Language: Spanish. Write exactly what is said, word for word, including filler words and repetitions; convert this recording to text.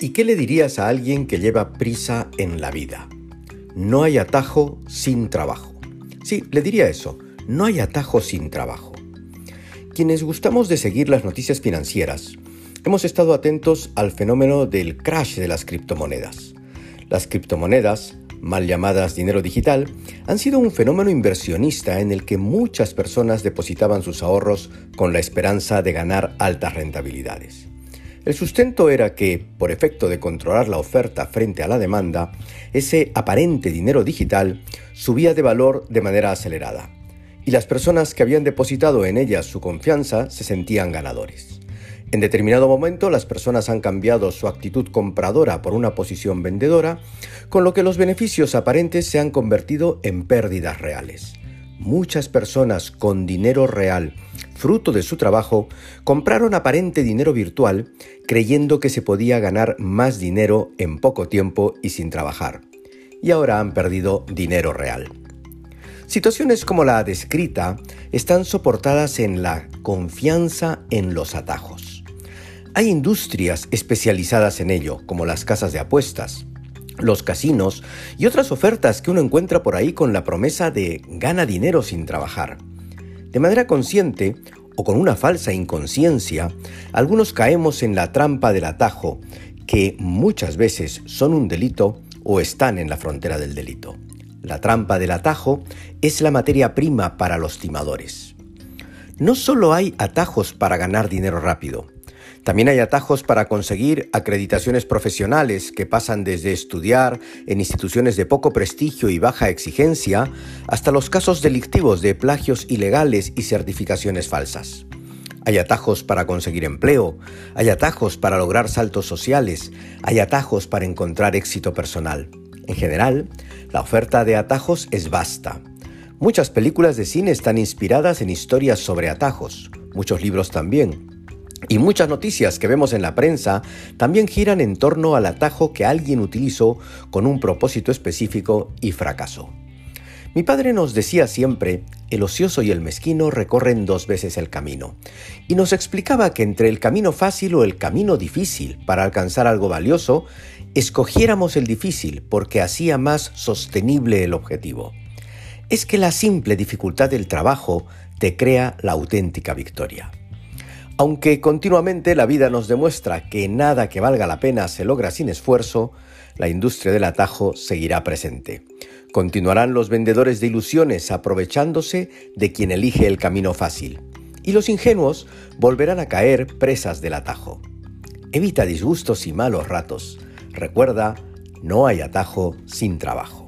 ¿Y qué le dirías a alguien que lleva prisa en la vida? No hay atajo sin trabajo. Sí, le diría eso, no hay atajo sin trabajo. Quienes gustamos de seguir las noticias financieras, hemos estado atentos al fenómeno del crash de las criptomonedas. Las criptomonedas, mal llamadas dinero digital, han sido un fenómeno inversionista en el que muchas personas depositaban sus ahorros con la esperanza de ganar altas rentabilidades. El sustento era que, por efecto de controlar la oferta frente a la demanda, ese aparente dinero digital subía de valor de manera acelerada, y las personas que habían depositado en ellas su confianza se sentían ganadores. En determinado momento, las personas han cambiado su actitud compradora por una posición vendedora, con lo que los beneficios aparentes se han convertido en pérdidas reales. Muchas personas con dinero real, fruto de su trabajo, compraron aparente dinero virtual creyendo que se podía ganar más dinero en poco tiempo y sin trabajar. Y ahora han perdido dinero real. Situaciones como la descrita están soportadas en la confianza en los atajos. Hay industrias especializadas en ello, como las casas de apuestas, los casinos y otras ofertas que uno encuentra por ahí con la promesa de gana dinero sin trabajar. De manera consciente o con una falsa inconsciencia, algunos caemos en la trampa del atajo, que muchas veces son un delito o están en la frontera del delito. La trampa del atajo es la materia prima para los timadores. No solo hay atajos para ganar dinero rápido, también hay atajos para conseguir acreditaciones profesionales que pasan desde estudiar en instituciones de poco prestigio y baja exigencia hasta los casos delictivos de plagios ilegales y certificaciones falsas. Hay atajos para conseguir empleo, hay atajos para lograr saltos sociales, hay atajos para encontrar éxito personal. En general, la oferta de atajos es vasta. Muchas películas de cine están inspiradas en historias sobre atajos, muchos libros también. Y muchas noticias que vemos en la prensa también giran en torno al atajo que alguien utilizó con un propósito específico y fracasó. Mi padre nos decía siempre, el ocioso y el mezquino recorren dos veces el camino, y nos explicaba que entre el camino fácil o el camino difícil para alcanzar algo valioso, escogiéramos el difícil porque hacía más sostenible el objetivo. Es que la simple dificultad del trabajo te crea la auténtica victoria. Aunque continuamente la vida nos demuestra que nada que valga la pena se logra sin esfuerzo, la industria del atajo seguirá presente. Continuarán los vendedores de ilusiones aprovechándose de quien elige el camino fácil, y los ingenuos volverán a caer presas del atajo. Evita disgustos y malos ratos. Recuerda, no hay atajo sin trabajo.